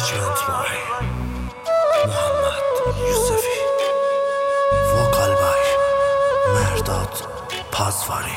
Arrangement by Muhammad Yusufi. Vocal by Mehrdad Pazvari.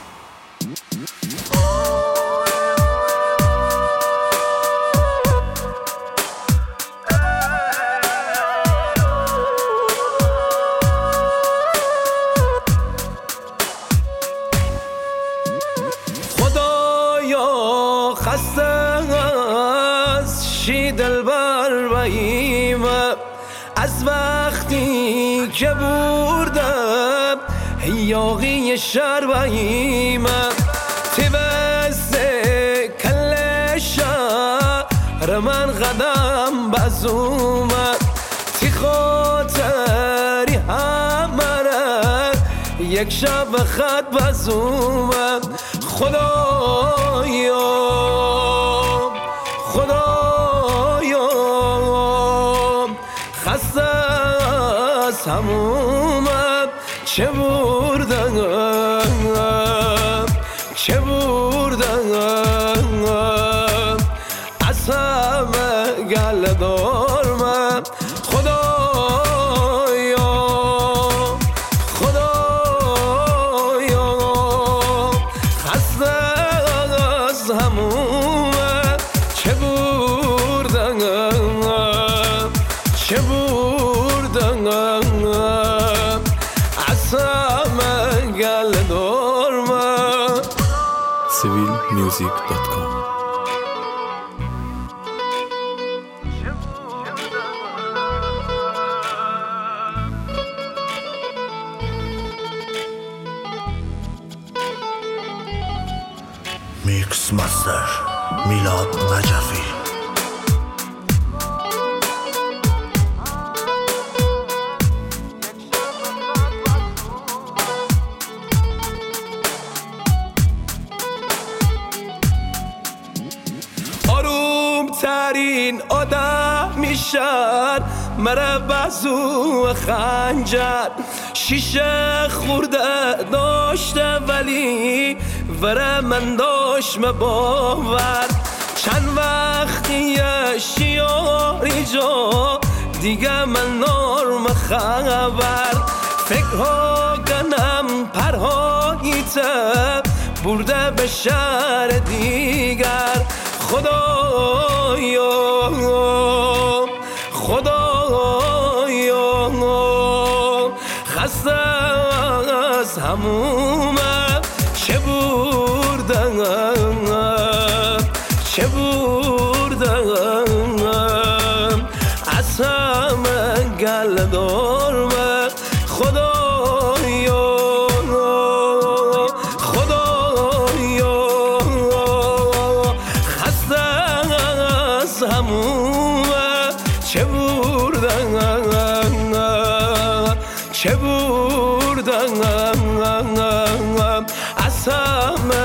خسته از شی دلبر و ایمه از وقتی که بردم یاقی شر و ایمه تیوست کل شهر من قدم بزومه تی خاطری همه یک شب خط بزومه خدایا خسته از همومم چه بردم از همه گله دارمم همومه چه بردم از همه گله دارمم. civilmusic.com Mix Master Milad Najafi. آروم ترین آدم میشن مره بازو خنجر شیشه خورده داشته ولی وره من داشت باور چند وقتی شیاری جا دیگه من نرم خبر فکرها گنم پرهاییته برده به شهر دیگر خدایا خسته از همومم چه بردم از همه گله دارمم خدایا خسته از همومم چه بردم از همه